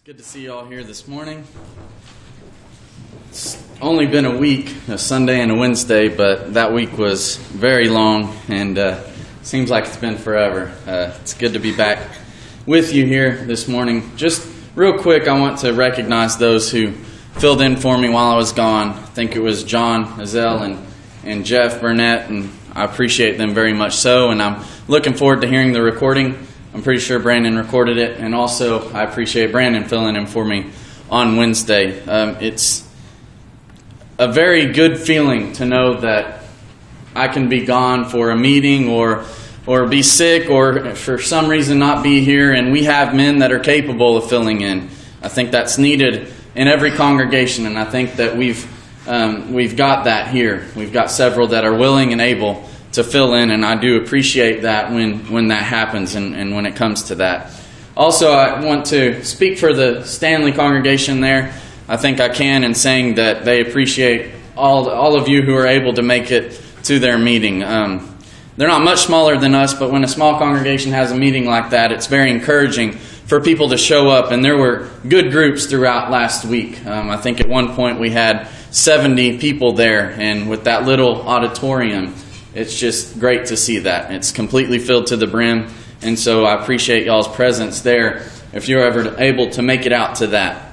Good to see you all here this morning. It's only been a week, a Sunday and a Wednesday, but that week was very long and seems like it's been forever. It's good to be back with you here this morning. Just real quick, I want to recognize those who filled in for me while I was gone. I think it was John Azell and Jeff Burnett, and I appreciate them very much so, and I'm looking forward to hearing the recording. I'm pretty sure Brandon recorded it, and also I appreciate Brandon filling in for me on Wednesday. It's a very good feeling to know that I can be gone for a meeting or be sick or for some reason not be here, and we have men that are capable of filling in. I think that's needed in every congregation, and I think that we've got that here. We've got several that are willing and able to fill in, and I do appreciate that when that happens and when it comes to that. Also, I want to speak for the Stanley congregation there. I think I can in saying that they appreciate all of you who are able to make it to their meeting. They're not much smaller than us, but when a small congregation has a meeting like that, it's very encouraging for people to show up, and there were good groups throughout last week. I think at one point we had 70 people there, and with that little auditorium, it's just great to see that. It's completely filled to the brim, and so I appreciate y'all's presence there if you're ever able to make it out to that.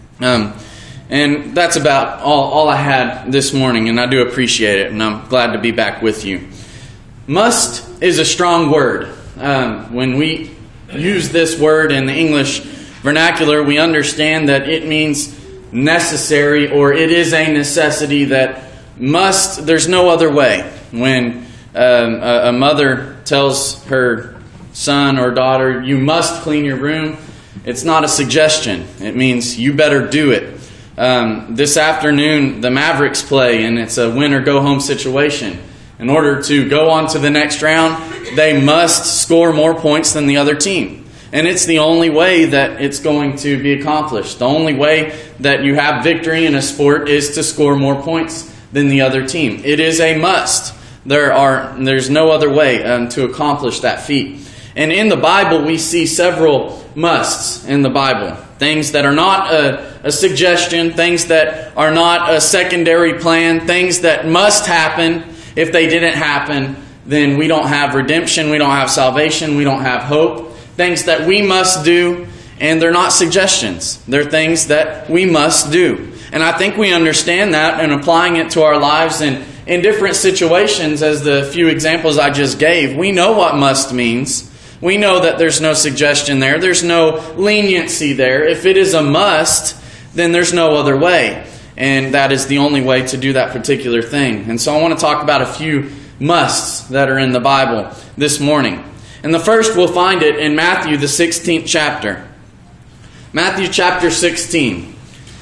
And that's about all I had this morning, and I do appreciate it, and I'm glad to be back with you. Must is a strong word. When we use this word in the English vernacular, we understand that it means necessary, or it is a necessity that must, there's no other way. When a mother tells her son or daughter, you must clean your room, it's not a suggestion. It means you better do it. This afternoon, the Mavericks play, and it's a win-or-go-home situation. In order to go on to the next round, they must score more points than the other team. And it's the only way that it's going to be accomplished. The only way that you have victory in a sport is to score more points than the other team. It is a must. There's no other way to accomplish that feat. And in the Bible, we see several musts in the Bible. Things that are not a suggestion, things that are not a secondary plan, things that must happen. If they didn't happen, then we don't have redemption, we don't have salvation, we don't have hope. Things that we must do, and they're not suggestions. They're things that we must do. And I think we understand that, and applying it to our lives in different situations, as the few examples I just gave, we know what must means. We know that there's no suggestion there. There's no leniency there. If it is a must, then there's no other way. And that is the only way to do that particular thing. And so I want to talk about a few musts that are in the Bible this morning. And the first, we'll find it in Matthew, the 16th chapter. Matthew chapter 16.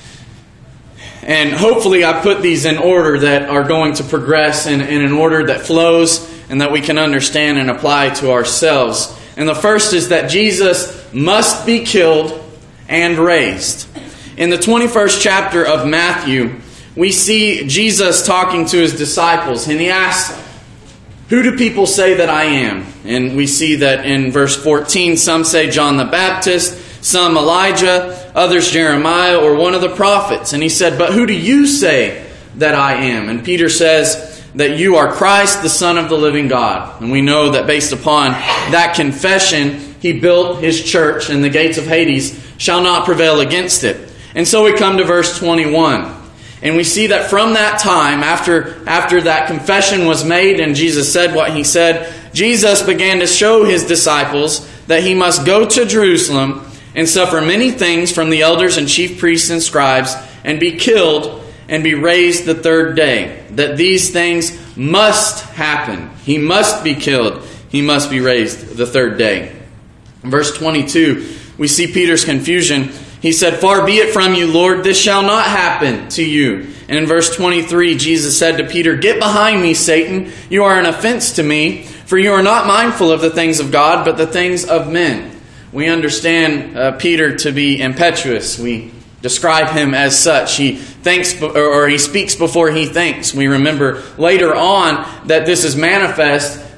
And hopefully I put these in order that are going to progress in an order that flows and that we can understand and apply to ourselves. And the first is that Jesus must be killed and raised. In the 21st chapter of Matthew, we see Jesus talking to his disciples, and he asks, who do people say that I am? And we see that in verse 14, some say John the Baptist, some Elijah, others Jeremiah, or one of the prophets. And he said, but who do you say that I am? And Peter says that you are Christ, the Son of the living God. And we know that based upon that confession, he built his church, and the gates of Hades shall not prevail against it. And so we come to verse 21. And we see that from that time, after that confession was made and Jesus said what he said, Jesus began to show his disciples that he must go to Jerusalem and suffer many things from the elders and chief priests and scribes, and be killed and be raised the third day. That these things must happen. He must be killed. He must be raised the third day. In verse 22, we see Peter's confusion. He said, far be it from you, Lord, this shall not happen to you. And in verse 23, Jesus said to Peter, get behind me, Satan. You are an offense to me, for you are not mindful of the things of God, but the things of men. We understand Peter to be impetuous. We describe him as such. He thinks, or he speaks before he thinks. We remember later on that this is manifest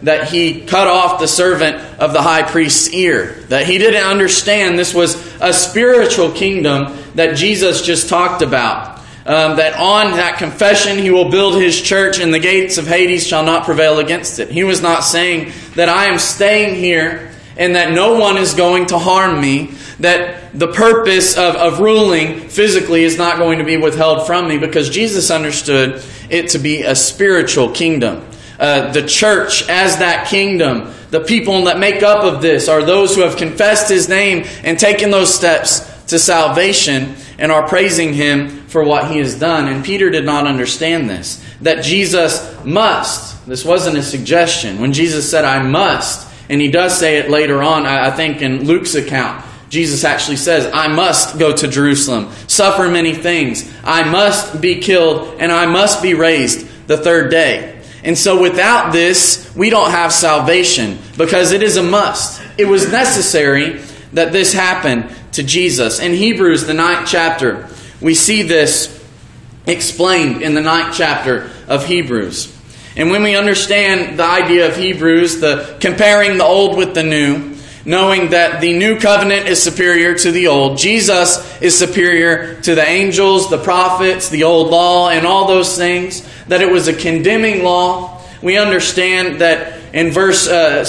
that he cut off the servant of the high priest's ear. That he didn't understand this was a spiritual kingdom that Jesus just talked about. That on that confession he will build his church and the gates of Hades shall not prevail against it. He was not saying that I am staying here and that no one is going to harm me. That the purpose of ruling physically is not going to be withheld from me, because Jesus understood it to be a spiritual kingdom. The church as that kingdom, the people that make up of this are those who have confessed His name and taken those steps to salvation and are praising Him for what He has done. And Peter did not understand this, that Jesus must. This wasn't a suggestion. When Jesus said, I must, and He does say it later on, I think in Luke's account, Jesus actually says, I must go to Jerusalem, suffer many things. I must be killed and I must be raised the third day. And so without this, we don't have salvation, because it is a must. It was necessary that this happened to Jesus. In Hebrews, the 9th chapter, we see this explained in the 9th chapter of Hebrews. And when we understand the idea of Hebrews, the comparing the old with the new, knowing that the new covenant is superior to the old, Jesus is superior to the angels, the prophets, the old law, and all those things, that it was a condemning law. We understand that in verse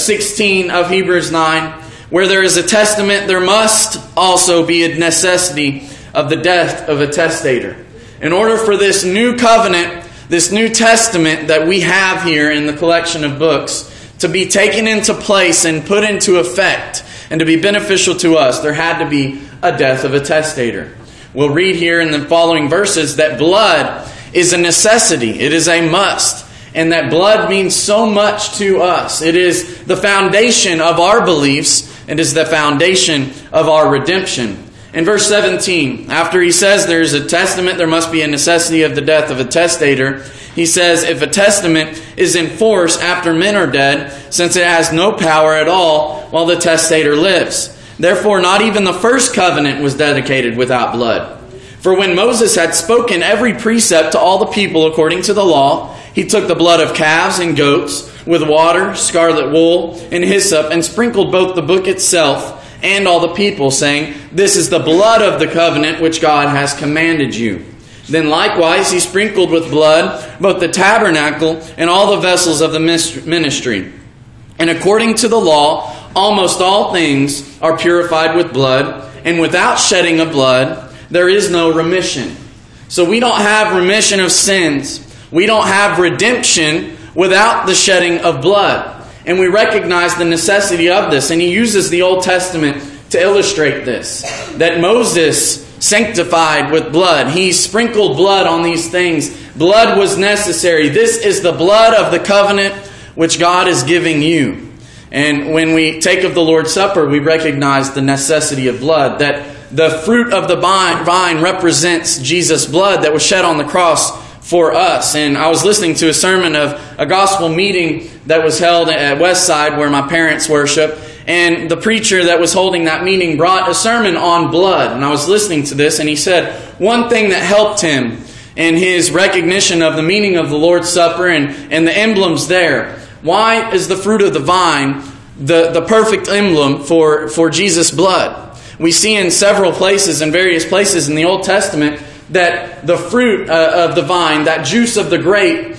16 of Hebrews 9, where there is a testament, there must also be a necessity of the death of a testator. In order for this new covenant, this New Testament that we have here in the collection of books, to be taken into place and put into effect and to be beneficial to us, there had to be a death of a testator. We'll read here in the following verses that blood is a necessity. It is a must. And that blood means so much to us. It is the foundation of our beliefs. It is the foundation of our redemption. In verse 17, after he says there is a testament, there must be a necessity of the death of a testator. He says, if a testament is in force after men are dead, since it has no power at all while the testator lives. Therefore, not even the first covenant was dedicated without blood. For when Moses had spoken every precept to all the people according to the law, he took the blood of calves and goats with water, scarlet wool, and hyssop, and sprinkled both the book itself and all the people, saying, this is the blood of the covenant which God has commanded you. Then likewise he sprinkled with blood both the tabernacle and all the vessels of the ministry. And according to the law, almost all things are purified with blood, and without shedding of blood, there is no remission. So we don't have remission of sins. We don't have redemption without the shedding of blood. And we recognize the necessity of this. And he uses the Old Testament to illustrate this. That Moses sanctified with blood. He sprinkled blood on these things. Blood was necessary. This is the blood of the covenant which God is giving you. And when we take of the Lord's Supper, we recognize the necessity of blood. That the fruit of the vine represents Jesus' blood that was shed on the cross for us. And I was listening to a sermon of a gospel meeting that was held at Westside where my parents worship. And the preacher that was holding that meeting brought a sermon on blood. And I was listening to this, and he said one thing that helped him in his recognition of the meaning of the Lord's Supper and the emblems there. Why is the fruit of the vine the perfect emblem for Jesus' blood? We see in several places, in various places in the Old Testament, that the fruit of the vine, that juice of the grape,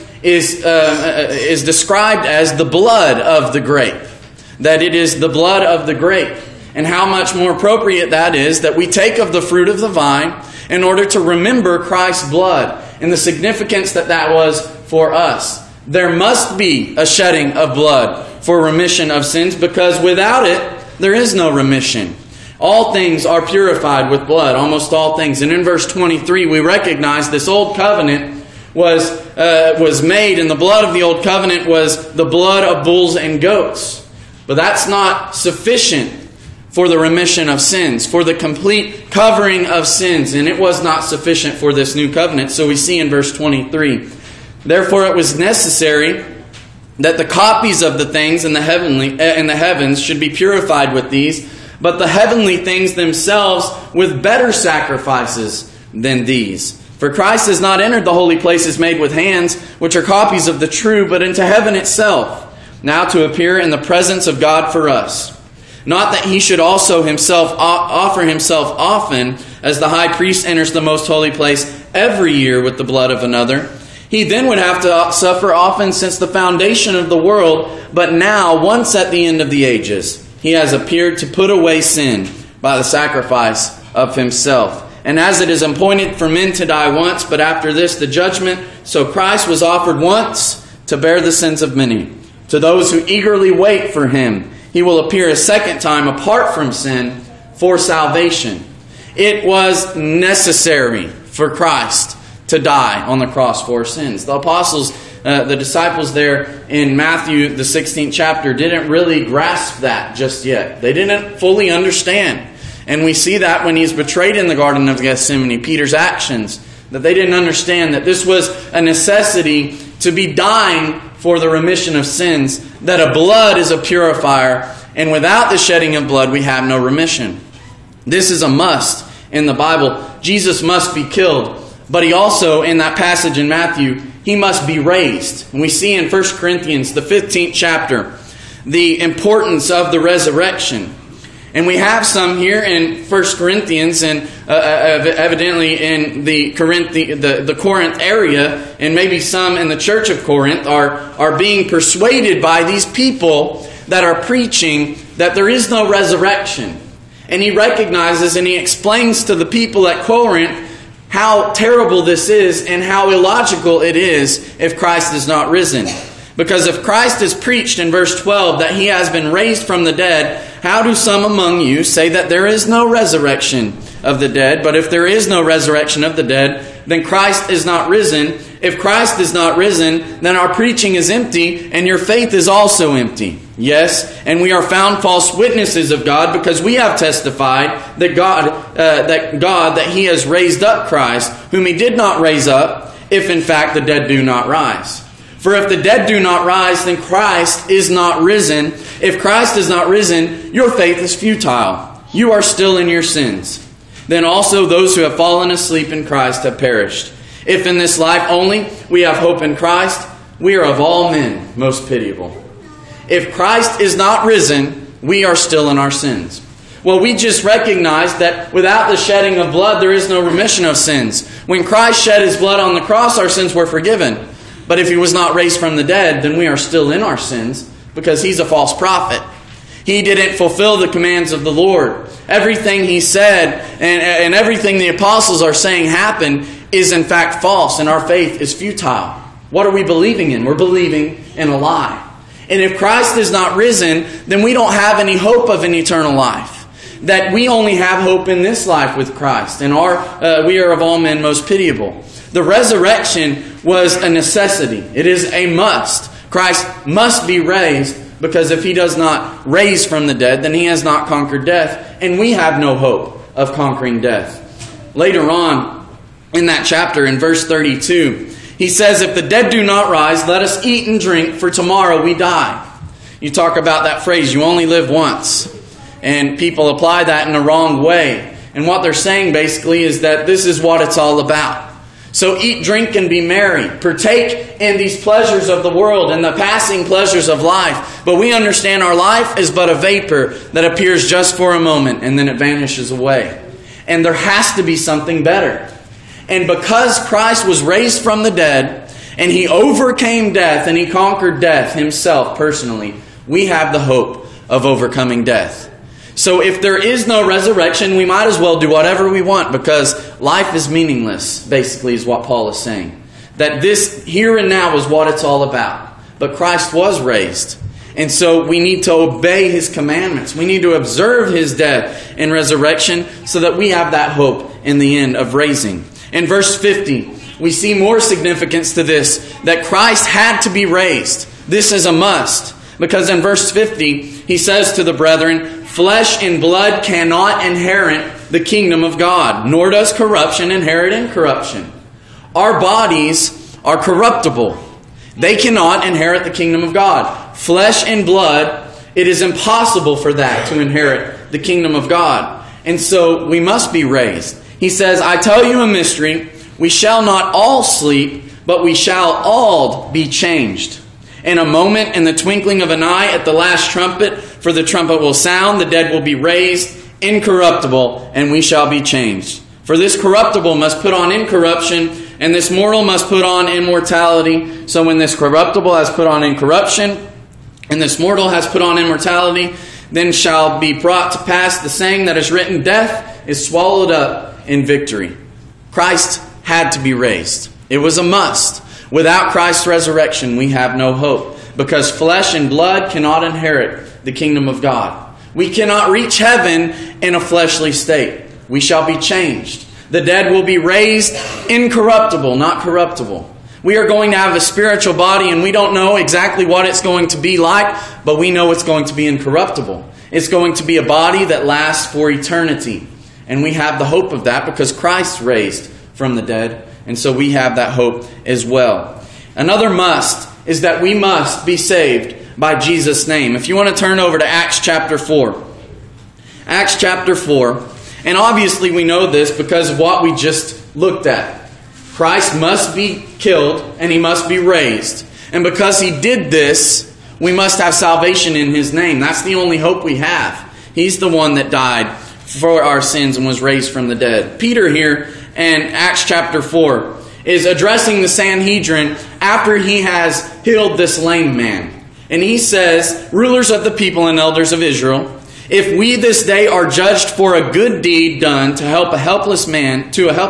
is described as the blood of the grape. That it is the blood of the grape. And how much more appropriate that is that we take of the fruit of the vine in order to remember Christ's blood and the significance that was for us. There must be a shedding of blood for remission of sins, because without it, there is no remission. All things are purified with blood, almost all things. And in verse 23, we recognize this old covenant was made, and the blood of the old covenant was the blood of bulls and goats. But that's not sufficient for the remission of sins, for the complete covering of sins. And it was not sufficient for this new covenant. So we see in verse 23, therefore it was necessary that the copies of the things in the heavens should be purified with these, but the heavenly things themselves with better sacrifices than these. For Christ has not entered the holy places made with hands, which are copies of the true, but into heaven itself. now to appear in the presence of God for us. Not that he should also himself offer himself often, as the high priest enters the most holy place every year with the blood of another. He then would have to suffer often since the foundation of the world, but now, once at the end of the ages, he has appeared to put away sin by the sacrifice of himself. And as it is appointed for men to die once, but after this the judgment, so Christ was offered once to bear the sins of many. To those who eagerly wait for him, he will appear a second time apart from sin for salvation. It was necessary for Christ to die on the cross for sins. The apostles, the disciples there in Matthew, the 16th chapter, didn't really grasp that just yet. They didn't fully understand. And we see that when he's betrayed in the Garden of Gethsemane, Peter's actions, that they didn't understand that this was a necessity to be dying for the remission of sins, that a blood is a purifier, and without the shedding of blood we have no remission. This is a must in the Bible. Jesus must be killed, but he also, in that passage in Matthew, he must be raised. And we see in 1 Corinthians, the 15th chapter, the importance of the resurrection. And we have some here in 1 Corinthians, and evidently in the Corinth area, and maybe some in the church of Corinth are being persuaded by these people that are preaching that there is no resurrection. And he recognizes and he explains to the people at Corinth how terrible this is and how illogical it is if Christ is not risen. Because if Christ is preached in verse 12 that he has been raised from the dead, how do some among you say that there is no resurrection of the dead? But if there is no resurrection of the dead, then Christ is not risen. If Christ is not risen, then our preaching is empty and your faith is also empty. Yes, and we are found false witnesses of God, because we have testified that he has raised up Christ, whom he did not raise up, if in fact the dead do not rise. For if the dead do not rise, then Christ is not risen. If Christ is not risen, your faith is futile. You are still in your sins. Then also those who have fallen asleep in Christ have perished. If in this life only we have hope in Christ, we are of all men most pitiable. If Christ is not risen, we are still in our sins. Well, we just recognize that without the shedding of blood, there is no remission of sins. When Christ shed his blood on the cross, our sins were forgiven. But if he was not raised from the dead, then we are still in our sins, because he's a false prophet. He didn't fulfill the commands of the Lord. Everything he said and everything the apostles are saying happened is in fact false, and our faith is futile. What are we believing in? We're believing in a lie. And if Christ is not risen, then we don't have any hope of an eternal life. That we only have hope in this life with Christ, and we are of all men most pitiable. The resurrection was a necessity. It is a must. Christ must be raised, because if he does not raise from the dead, then he has not conquered death, and we have no hope of conquering death. Later on in that chapter, in verse 32, he says, if the dead do not rise, let us eat and drink, for tomorrow we die. You talk about that phrase, you only live once. And people apply that in the wrong way. And what they're saying basically is that this is what it's all about. So eat, drink, and be merry. Partake in these pleasures of the world and the passing pleasures of life. But we understand our life is but a vapor that appears just for a moment and then it vanishes away. And there has to be something better. And because Christ was raised from the dead and he overcame death and he conquered death himself personally, we have the hope of overcoming death. So if there is no resurrection, we might as well do whatever we want, because life is meaningless, basically, is what Paul is saying. That this here and now is what it's all about. But Christ was raised. And so we need to obey his commandments. We need to observe his death and resurrection so that we have that hope in the end of raising. In verse 50, we see more significance to this, that Christ had to be raised. This is a must. Because in verse 50, he says to the brethren, flesh and blood cannot inherit the kingdom of God, nor does corruption inherit incorruption. Our bodies are corruptible. They cannot inherit the kingdom of God. Flesh and blood, it is impossible for that to inherit the kingdom of God. And so we must be raised. He says, I tell you a mystery, we shall not all sleep, but we shall all be changed. In a moment, in the twinkling of an eye, at the last trumpet, for the trumpet will sound, the dead will be raised, incorruptible, and we shall be changed. For this corruptible must put on incorruption, and this mortal must put on immortality. So when this corruptible has put on incorruption, and this mortal has put on immortality, then shall be brought to pass the saying that is written, death is swallowed up in victory. Christ had to be raised. It was a must. Without Christ's resurrection, we have no hope, because flesh and blood cannot inherit the kingdom of God. We cannot reach heaven in a fleshly state. We shall be changed. The dead will be raised incorruptible, not corruptible. We are going to have a spiritual body, and we don't know exactly what it's going to be like, but we know it's going to be incorruptible. It's going to be a body that lasts for eternity. And we have the hope of that because Christ raised from the dead. And so we have that hope as well. Another must is that we must be saved by Jesus' name. If you want to turn over to Acts chapter 4. Acts chapter 4. And obviously we know this because of what we just looked at. Christ must be killed and He must be raised. And because He did this, we must have salvation in His name. That's the only hope we have. He's the one that died for our sins and was raised from the dead. Peter here in Acts chapter 4 is addressing the Sanhedrin after he has healed this lame man. And he says, rulers of the people and elders of Israel, if we this day are judged for a good deed done to help a helpless man,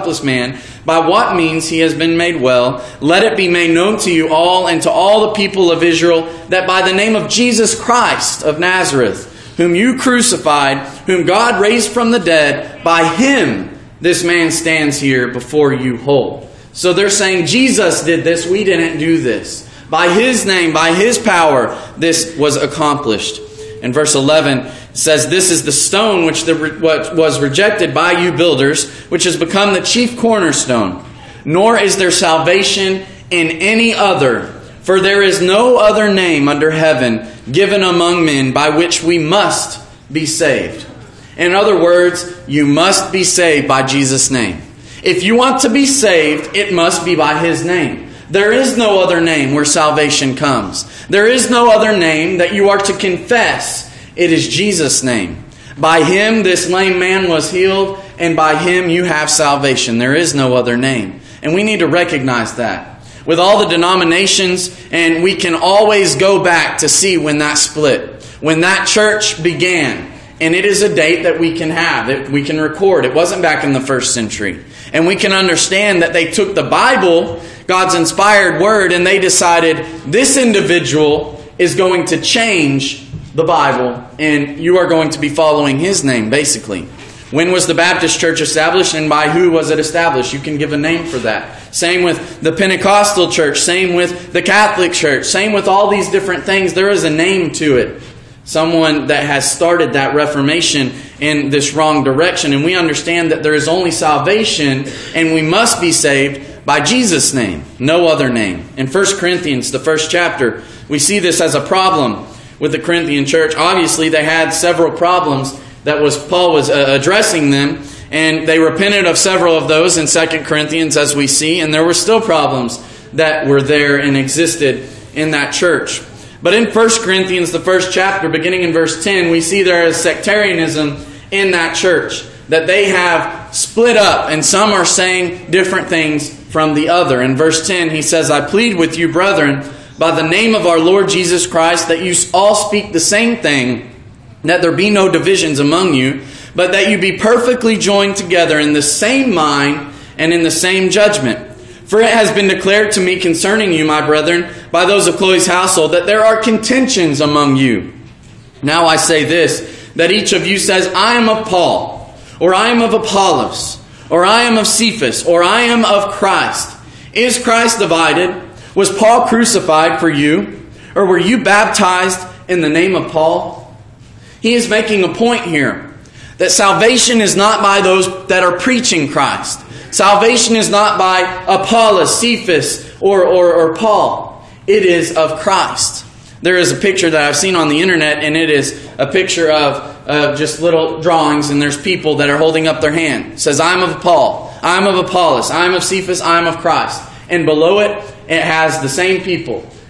by what means he has been made well, let it be made known to you all and to all the people of Israel that by the name of Jesus Christ of Nazareth, whom you crucified, whom God raised from the dead, by Him this man stands here before you whole. So they're saying Jesus did this, we didn't do this. By His name, by His power, this was accomplished. In verse 11, it says, this is the stone which was rejected by you builders, which has become the chief cornerstone. Nor is there salvation in any other, for there is no other name under heaven given among men by which we must be saved. In other words, you must be saved by Jesus' name. If you want to be saved, it must be by His name. There is no other name where salvation comes. There is no other name that you are to confess. It is Jesus' name. By Him, this lame man was healed, and by Him you have salvation. There is no other name. And we need to recognize that. With all the denominations, and we can always go back to see when that split. When that church began. And it is a date that we can have, that we can record. It wasn't back in the first century. And we can understand that they took the Bible, God's inspired word, and they decided this individual is going to change the Bible, and you are going to be following his name, basically. When was the Baptist church established, and by who was it established? You can give a name for that. Same with the Pentecostal church, same with the Catholic church, same with all these different things. There is a name to it. Someone that has started that Reformation in this wrong direction. And we understand that there is only salvation and we must be saved by Jesus' name, no other name. In 1 Corinthians, the first chapter, we see this as a problem with the Corinthian church. Obviously, they had several problems that Paul was addressing them. And they repented of several of those in 2 Corinthians, as we see. And there were still problems that were there and existed in that church. But in 1 Corinthians, the first chapter, beginning in verse 10, we see there is sectarianism in that church. That they have split up, and some are saying different things from the other. In verse 10, he says, I plead with you, brethren, by the name of our Lord Jesus Christ, that you all speak the same thing, that there be no divisions among you, but that you be perfectly joined together in the same mind and in the same judgment. For it has been declared to me concerning you, my brethren, by those of Chloe's household, that there are contentions among you. Now I say this, that each of you says, I am of Paul, or I am of Apollos, or I am of Cephas, or I am of Christ. Is Christ divided? Was Paul crucified for you? Or were you baptized in the name of Paul? He is making a point here, that salvation is not by those that are preaching Christ. Salvation is not by Apollos, Cephas, or Paul. It is of Christ. There is a picture that I've seen on the internet, and it is a picture of just little drawings, and there's people that are holding up their hand. It says, I am of Paul, I am of Apollos, I am of Cephas, I am of Christ. And below it, it has the same people.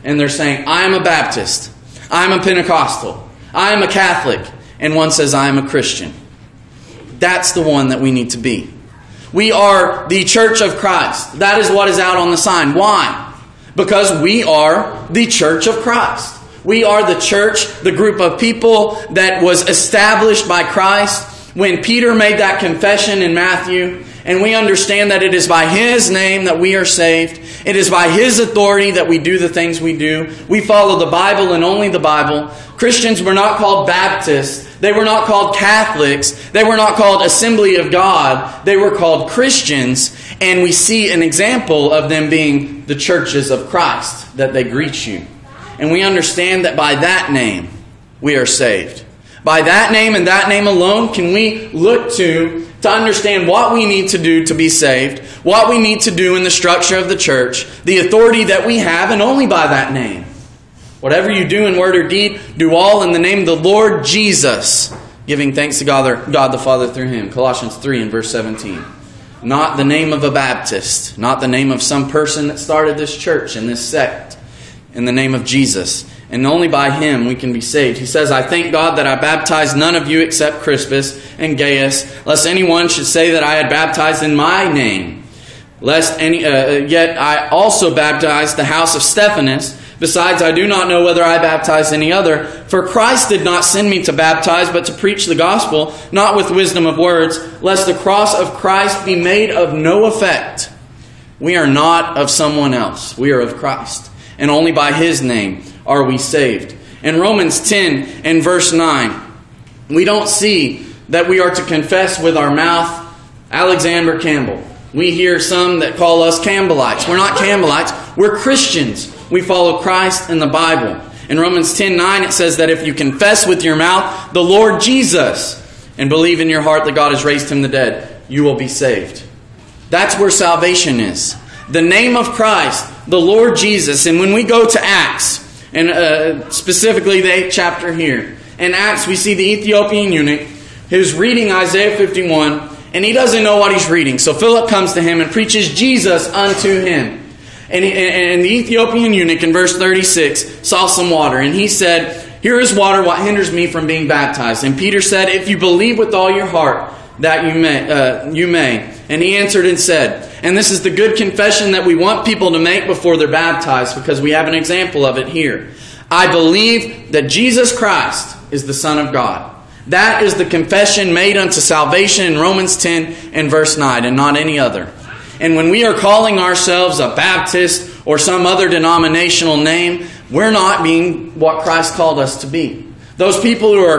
and they're saying, I am a Baptist, I am a Pentecostal, I am a Catholic, and one says, I am a Christian. That's the one that we need to be. We are the Church of Christ. That is what is out on the sign. Why? Because we are the Church of Christ. We are the church, the group of people that was established by Christ when Peter made that confession in Matthew. And we understand that it is by His name that we are saved. It is by His authority that we do the things we do. We follow the Bible and only the Bible. Christians were not called Baptists. They were not called Catholics. They were not called Assembly of God. They were called Christians. And we see an example of them being the churches of Christ, that they greet you. And we understand that by that name we are saved. By that name and that name alone can we look to understand what we need to do to be saved, what we need to do in the structure of the church, the authority that we have, and only by that name. Whatever you do in word or deed, do all in the name of the Lord Jesus, giving thanks to God the Father through Him. Colossians 3 and verse 17. Not the name of a Baptist, not the name of some person that started this church and this sect. In the name of Jesus. And only by Him we can be saved. He says, I thank God that I baptized none of you except Crispus and Gaius, lest anyone should say that I had baptized in my name. Yet I also baptized the house of Stephanas. Besides, I do not know whether I baptized any other. For Christ did not send me to baptize, but to preach the gospel, not with wisdom of words, lest the cross of Christ be made of no effect. We are not of someone else. We are of Christ. And only by His name are we saved. In Romans 10 and verse 9, we don't see that we are to confess with our mouth Alexander Campbell. We hear some that call us Campbellites. We're not Campbellites. We're Christians. We follow Christ and the Bible. In Romans 10:9 it says that if you confess with your mouth the Lord Jesus and believe in your heart that God has raised Him from the dead, you will be saved. That's where salvation is. The name of Christ, the Lord Jesus. And when we go to Acts, and specifically the 8th chapter here, in Acts we see the Ethiopian eunuch who's reading Isaiah 51, and he doesn't know what he's reading. So Philip comes to him and preaches Jesus unto him. And the Ethiopian eunuch in verse 36 saw some water, and he said, here is water, what hinders me from being baptized? And Peter said, if you believe with all your heart, that you may. And he answered and said, and this is the good confession that we want people to make before they're baptized, because we have an example of it here. I believe that Jesus Christ is the Son of God. That is the confession made unto salvation in Romans 10 and verse 9, and not any other. And when we are calling ourselves a Baptist or some other denominational name, we're not being what Christ called us to be. Those people who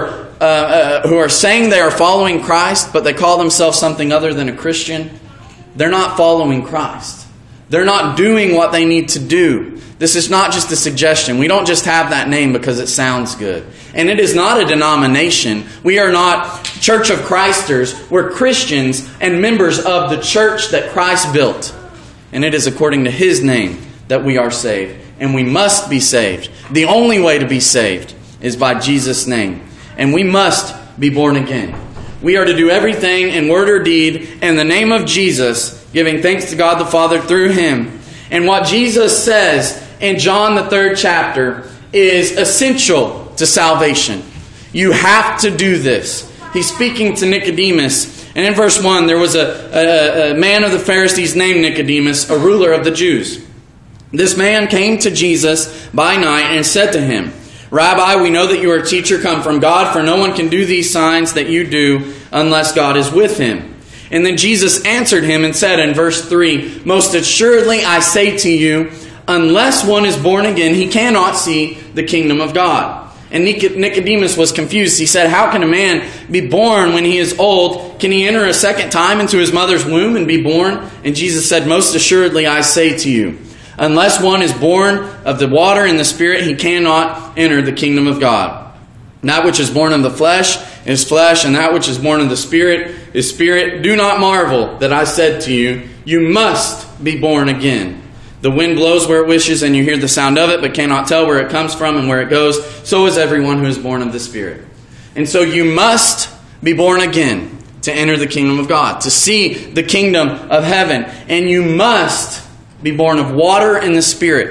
are saying they are following Christ, but they call themselves something other than a Christian, they're not following Christ. They're not doing what they need to do. This is not just a suggestion. We don't just have that name because it sounds good. And it is not a denomination. We are not Church of Christers. We're Christians and members of the church that Christ built. And it is according to His name that we are saved. And we must be saved. The only way to be saved is by Jesus' name. And we must be born again. We are to do everything in word or deed in the name of Jesus, giving thanks to God the Father through Him. And what Jesus says in John the 3rd chapter is essential to salvation. You have to do this. He's speaking to Nicodemus. And in verse 1, there was a man of the Pharisees named Nicodemus, a ruler of the Jews. This man came to Jesus by night and said to Him, Rabbi, we know that you are a teacher come from God, for no one can do these signs that you do unless God is with him. And then Jesus answered him and said in verse 3, Most assuredly I say to you, unless one is born again, he cannot see the kingdom of God. And Nicodemus was confused. He said, how can a man be born when he is old? Can he enter a second time into his mother's womb and be born? And Jesus said, Most assuredly I say to you, unless one is born of the water and the Spirit, he cannot enter the kingdom of God. That which is born of the flesh is flesh, and that which is born of the Spirit is spirit. Do not marvel that I said to you, you must be born again. The wind blows where it wishes, and you hear the sound of it, but cannot tell where it comes from and where it goes. So is everyone who is born of the Spirit. And so you must be born again to enter the kingdom of God, to see the kingdom of heaven. And you must be born of water and the Spirit.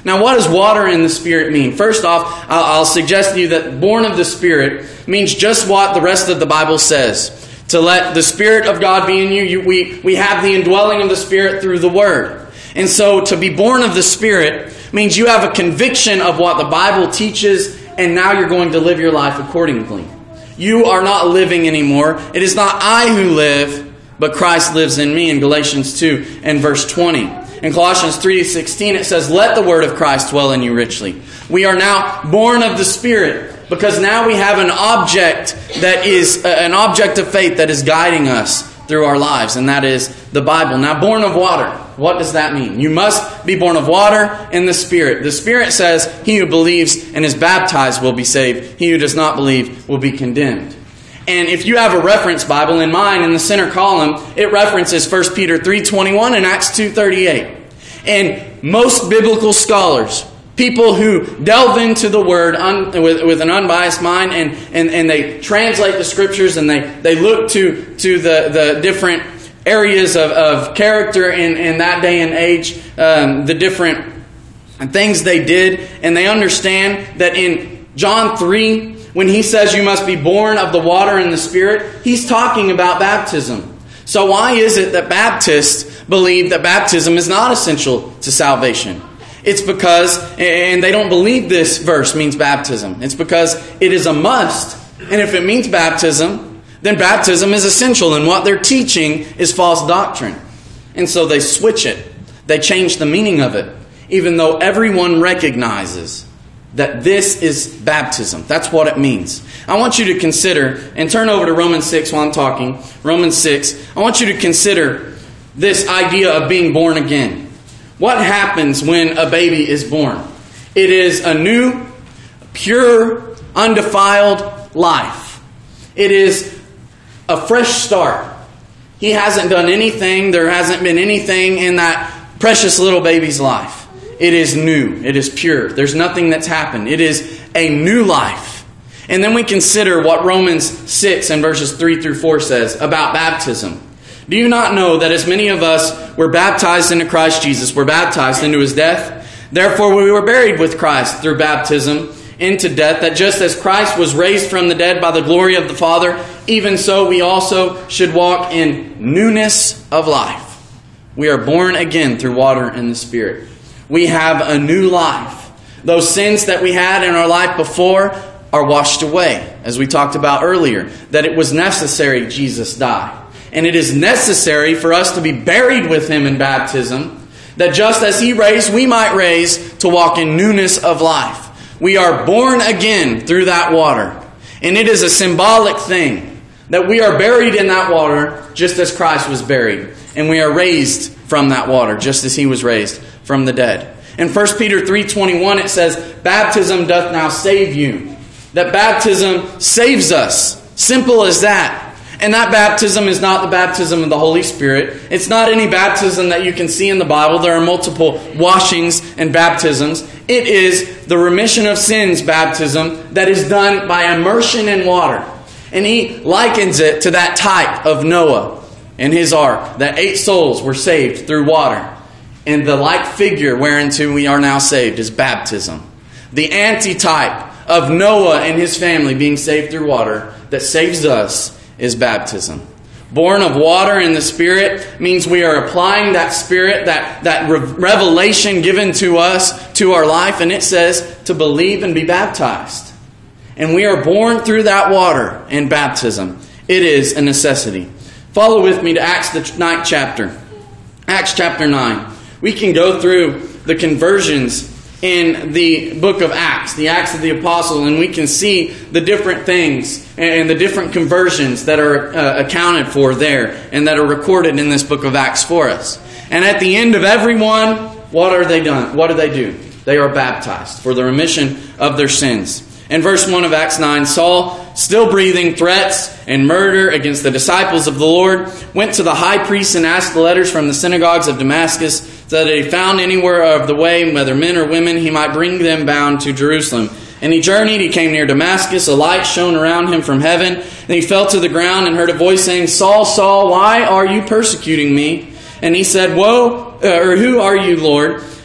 Now, what does water in the Spirit mean? First off, I'll suggest to you that born of the Spirit means just what the rest of the Bible says. To let the Spirit of God be in you, we have the indwelling of the Spirit through the Word. And so to be born of the Spirit means you have a conviction of what the Bible teaches, and now you're going to live your life accordingly. You are not living anymore. It is not I who live, but Christ lives in me in Galatians 2 and verse 20. In Colossians 3:16 it says, let the word of Christ dwell in you richly. We are now born of the Spirit because now we have an object that is an object of faith that is guiding us through our lives, and that is the Bible. Now, born of water, what does that mean? You must be born of water and the Spirit. The Spirit says, he who believes and is baptized will be saved. He who does not believe will be condemned. And if you have a reference Bible, in mine, in the center column, it references 1 Peter 3:21 and Acts 2:38. And most biblical scholars, people who delve into the Word with an unbiased mind and they translate the Scriptures and they look to the different areas of character in that day and age, the different things they did, and they understand that in John 3, when he says you must be born of the water and the Spirit, he's talking about baptism. So why is it that Baptists believe that baptism is not essential to salvation? It's because, and they don't believe this verse means baptism. It's because it is a must. And if it means baptism, then baptism is essential. And what they're teaching is false doctrine. And so they switch it. They change the meaning of it. Even though everyone recognizes that this is baptism. That's what it means. I want you to consider, and turn over to Romans 6 while I'm talking. Romans 6. I want you to consider this idea of being born again. What happens when a baby is born? It is a new, pure, undefiled life. It is a fresh start. He hasn't done anything. There hasn't been anything in that precious little baby's life. It is new. It is pure. There's nothing that's happened. It is a new life. And then we consider what Romans 6 and verses 3 through 4 says about baptism. Do you not know that as many of us were baptized into Christ Jesus, were baptized into His death? Therefore we were buried with Christ through baptism into death, that just as Christ was raised from the dead by the glory of the Father, even so we also should walk in newness of life. We are born again through water and the Spirit. We have a new life. Those sins that we had in our life before are washed away, as we talked about earlier, that it was necessary Jesus died. And it is necessary for us to be buried with Him in baptism, that just as He raised, we might raise to walk in newness of life. We are born again through that water. And it is a symbolic thing that we are buried in that water just as Christ was buried. And we are raised from that water just as He was raised from the dead. In 1 Peter 3:21 it says, baptism doth now save you. That baptism saves us. Simple as that. And that baptism is not the baptism of the Holy Spirit. It's not any baptism that you can see in the Bible. There are multiple washings and baptisms. It is the remission of sins baptism that is done by immersion in water. And he likens it to that type of Noah and his ark, that 8 souls were saved through water. And the like figure whereunto we are now saved is baptism. The antitype of Noah and his family being saved through water that saves us is baptism. Born of water and the Spirit means we are applying that Spirit, that revelation given to us, to our life. And it says to believe and be baptized. And we are born through that water and baptism. It is a necessity. Follow with me to Acts the 9th chapter. Acts chapter 9. We can go through the conversions in the book of Acts, the Acts of the Apostle, and we can see the different things and the different conversions that are accounted for there and that are recorded in this book of Acts for us. And at the end of every one, what are they done? What do they do? They are baptized for the remission of their sins. In verse 1 of Acts 9, Saul, still breathing threats and murder against the disciples of the Lord, went to the high priest and asked the letters from the synagogues of Damascus, so that if he found anywhere of the way, whether men or women, he might bring them bound to Jerusalem. And he journeyed, he came near Damascus, a light shone around him from heaven, and he fell to the ground and heard a voice saying, Saul, Saul, why are you persecuting me? And he said, who are you, Lord?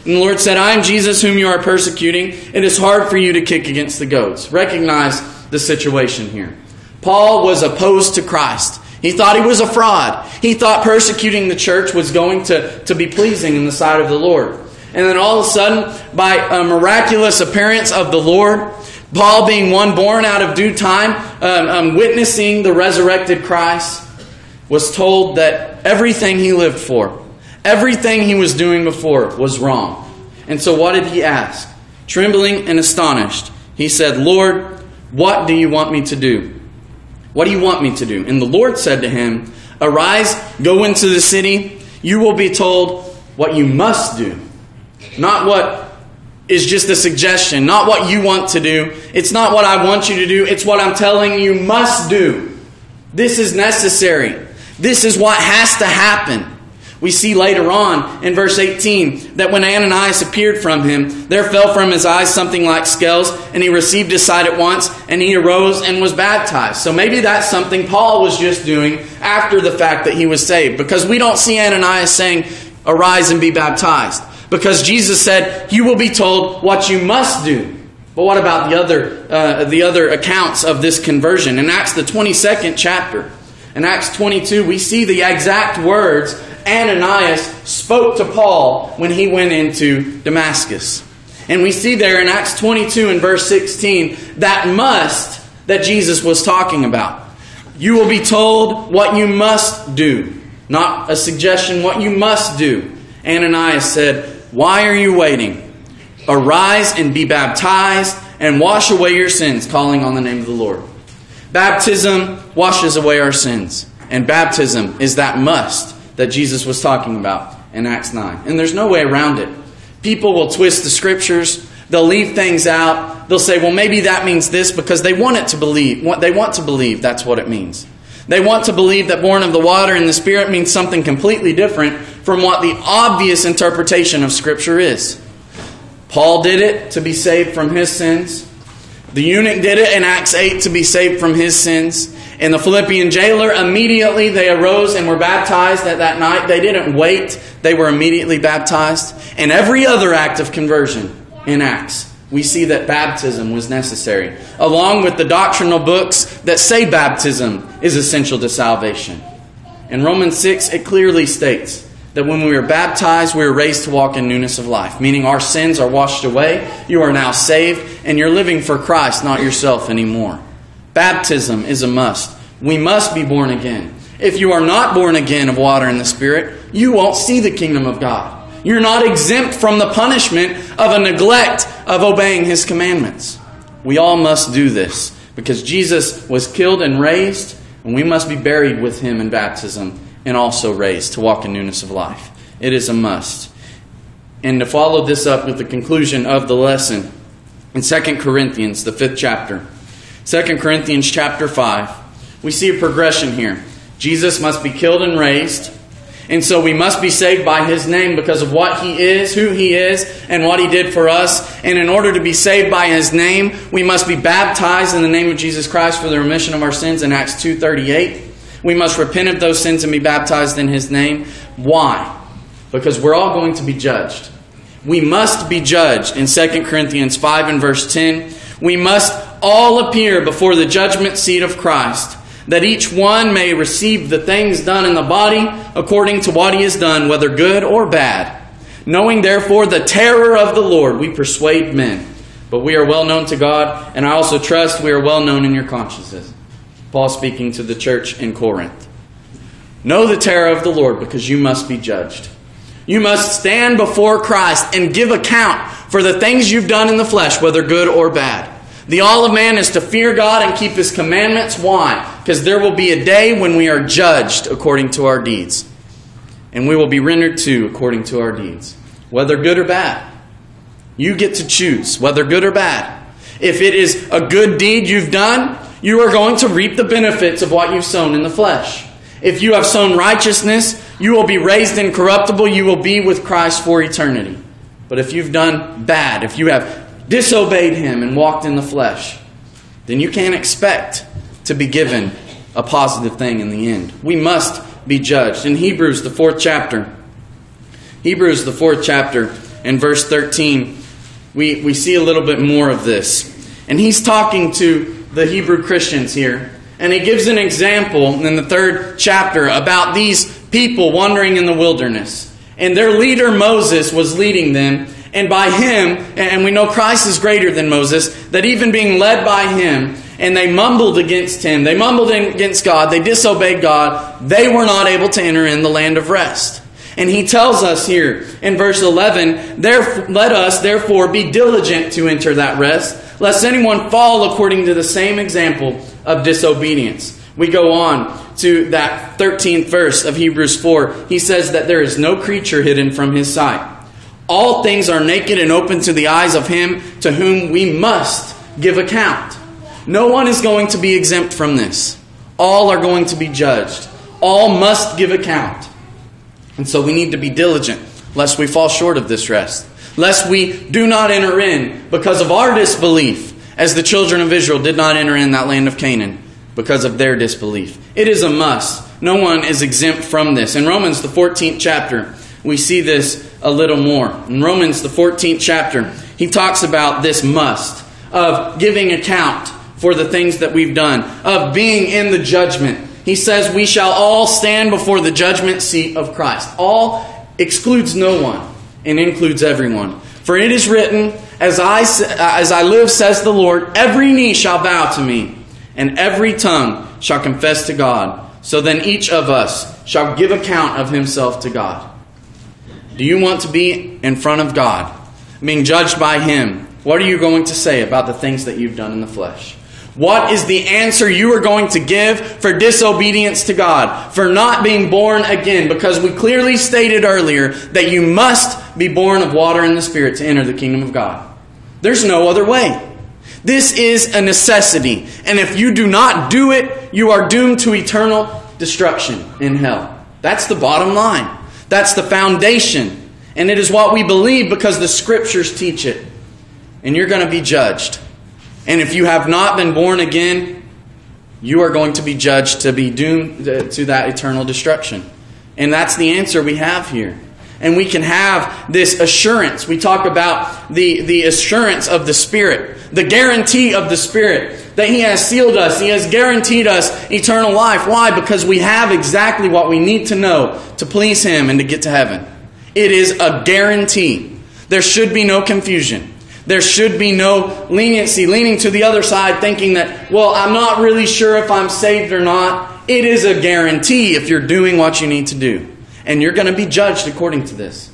And the Lord said, I am Jesus whom you are persecuting. It is hard for you to kick against the goads. Recognize the situation here. Paul was opposed to Christ. He thought he was a fraud. He thought persecuting the church was going to be pleasing in the sight of the Lord. And then all of a sudden, by a miraculous appearance of the Lord, Paul, being one born out of due time, witnessing the resurrected Christ, was told that everything he lived for, everything he was doing before, was wrong. And so what did he ask? Trembling and astonished, he said, Lord, what do you want me to do? What do you want me to do? And the Lord said to him, arise, go into the city. You will be told what you must do. Not what is just a suggestion. Not what you want to do. It's not what I want you to do. It's what I'm telling you must do. This is necessary. This is what has to happen. We see later on in verse 18 that when Ananias appeared from him, there fell from his eyes something like scales, and he received his sight at once, and he arose and was baptized. So maybe that's something Paul was just doing after the fact that he was saved. Because we don't see Ananias saying, arise and be baptized. Because Jesus said, you will be told what you must do. But what about the other accounts of this conversion? In Acts the 22nd chapter, in Acts 22, we see the exact words Ananias spoke to Paul when he went into Damascus. And we see there in Acts 22 and verse 16, that must that Jesus was talking about. You will be told what you must do. Not a suggestion, what you must do. Ananias said, why are you waiting? Arise and be baptized and wash away your sins, calling on the name of the Lord. Baptism washes away our sins. And baptism is that must that Jesus was talking about in Acts 9. And there's no way around it. People will twist the scriptures. They'll leave things out. They'll say, well, maybe that means this because they want it to believe. They want to believe that's what it means. They want to believe that born of the water and the Spirit means something completely different from what the obvious interpretation of Scripture is. Paul did it to be saved from his sins. The eunuch did it in Acts 8 to be saved from his sins. And the Philippian jailer, immediately they arose and were baptized at that night. They didn't wait. They were immediately baptized. And every other act of conversion in Acts, we see that baptism was necessary, along with the doctrinal books that say baptism is essential to salvation. In Romans 6, it clearly states that when we are baptized, we are raised to walk in newness of life, meaning our sins are washed away, you are now saved, and you're living for Christ, not yourself anymore. Baptism is a must. We must be born again. If you are not born again of water and the Spirit, you won't see the kingdom of God. You're not exempt from the punishment of a neglect of obeying His commandments. We all must do this because Jesus was killed and raised, and we must be buried with Him in baptism and also raised to walk in newness of life. It is a must. And to follow this up with the conclusion of the lesson, in 2 Corinthians, the 5th chapter, 2 Corinthians chapter 5, we see a progression here. Jesus must be killed and raised. And so we must be saved by His name because of what He is, who He is, and what He did for us. And in order to be saved by His name, we must be baptized in the name of Jesus Christ for the remission of our sins in Acts 2:38. We must repent of those sins and be baptized in His name. Why? Because we're all going to be judged. We must be judged in 2 Corinthians 5 and verse 10. We must all appear before the judgment seat of Christ, that each one may receive the things done in the body according to what he has done, whether good or bad. Knowing therefore the terror of the Lord, we persuade men. But we are well known to God, and I also trust we are well known in your consciences. Paul speaking to the church in Corinth. Know the terror of the Lord, because you must be judged. You must stand before Christ and give account for the things you've done in the flesh, whether good or bad. The all of man is to fear God and keep His commandments. Why? Because there will be a day when we are judged according to our deeds. And we will be rendered to according to our deeds. Whether good or bad. You get to choose whether good or bad. If it is a good deed you've done, you are going to reap the benefits of what you've sown in the flesh. If you have sown righteousness, you will be raised incorruptible. You will be with Christ for eternity. But if you've done bad, if you have disobeyed Him and walked in the flesh, then you can't expect to be given a positive thing in the end. We must be judged. In Hebrews, the 4th chapter, in verse 13, we see a little bit more of this. And he's talking to the Hebrew Christians here. And he gives an example in the 3rd chapter about these people wandering in the wilderness. And their leader Moses was leading them. And by him, and we know Christ is greater than Moses, that even being led by him, and they mumbled against him, they mumbled against God, they disobeyed God, they were not able to enter in the land of rest. And he tells us here in verse 11, let us therefore be diligent to enter that rest, lest anyone fall according to the same example of disobedience. We go on to that 13th verse of Hebrews 4. He says that there is no creature hidden from his sight. All things are naked and open to the eyes of him to whom we must give account. No one is going to be exempt from this. All are going to be judged. All must give account. And so we need to be diligent, lest we fall short of this rest. Lest we do not enter in because of our disbelief, as the children of Israel did not enter in that land of Canaan because of their disbelief. It is a must. No one is exempt from this. In Romans, the 14th chapter, we see this a little more. In Romans, the 14th chapter, he talks about this must of giving account for the things that we've done, of being in the judgment. He says we shall all stand before the judgment seat of Christ. All excludes no one and includes everyone. For it is written, as I live, says the Lord, every knee shall bow to me, and every tongue shall confess to God. So then each of us shall give account of himself to God. Do you want to be in front of God, being judged by Him? What are you going to say about the things that you've done in the flesh? What is the answer you are going to give for disobedience to God, for not being born again? Because we clearly stated earlier that you must be born of water and the Spirit to enter the kingdom of God. There's no other way. This is a necessity. And if you do not do it, you are doomed to eternal destruction in hell. That's the bottom line. That's the foundation. And it is what we believe because the Scriptures teach it. And you're going to be judged. And if you have not been born again, you are going to be judged to be doomed to that eternal destruction. And that's the answer we have here. And we can have this assurance. We talk about the assurance of the Spirit, the guarantee of the Spirit, that He has sealed us. He has guaranteed us eternal life. Why? Because we have exactly what we need to know to please Him and to get to heaven. It is a guarantee. There should be no confusion. There should be no leniency, leaning to the other side, thinking that, well, I'm not really sure if I'm saved or not. It is a guarantee if you're doing what you need to do. And you're going to be judged according to this.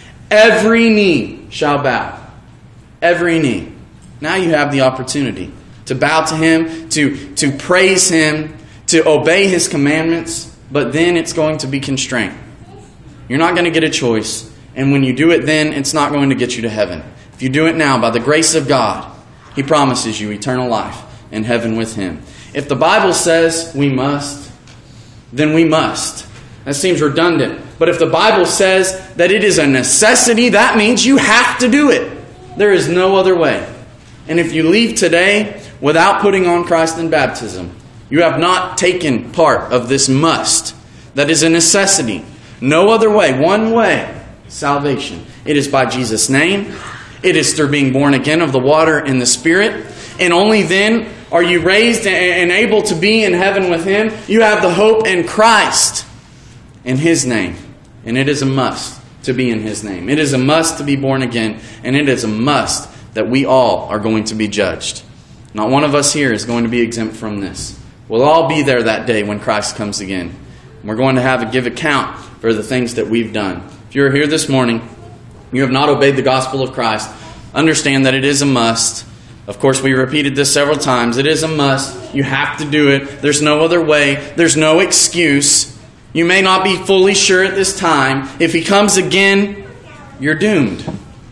Every knee shall bow. Every knee. Now you have the opportunity to bow to Him, to praise Him, to obey His commandments, but then it's going to be constrained. You're not going to get a choice. And when you do it then, it's not going to get you to heaven. If you do it now, by the grace of God, He promises you eternal life in heaven with Him. If the Bible says we must, then we must. That seems redundant. But if the Bible says that it is a necessity, that means you have to do it. There is no other way. And if you leave today without putting on Christ in baptism, you have not taken part of this must. That is a necessity. No other way. One way. Salvation. It is by Jesus' name. It is through being born again of the water and the Spirit. And only then are you raised and able to be in heaven with Him. You have the hope in Christ, in His name. And it is a must to be in His name. It is a must to be born again. And it is a must that we all are going to be judged. Not one of us here is going to be exempt from this. We'll all be there that day when Christ comes again. We're going to have to give account for the things that we've done. If you're here this morning, you have not obeyed the gospel of Christ, understand that it is a must. Of course, we repeated this several times. It is a must. You have to do it. There's no other way. There's no excuse. You may not be fully sure at this time. If He comes again, you're doomed.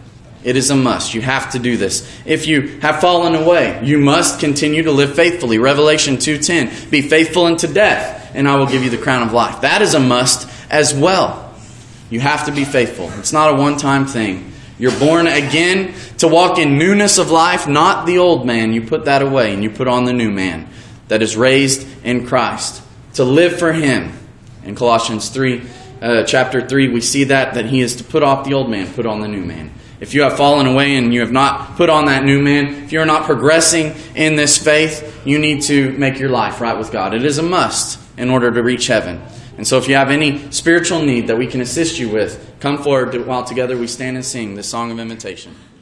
It is a must. You have to do this. If you have fallen away, you must continue to live faithfully. Revelation 2:10, be faithful unto death, and I will give you the crown of life. That is a must as well. You have to be faithful. It's not a one-time thing. You're born again to walk in newness of life, not the old man. You put that away and you put on the new man that is raised in Christ. To live for Him. In Colossians chapter 3, we see that He is to put off the old man, put on the new man. If you have fallen away and you have not put on that new man, if you are not progressing in this faith, you need to make your life right with God. It is a must in order to reach heaven. And so if you have any spiritual need that we can assist you with, come forward while together we stand and sing the song of invitation.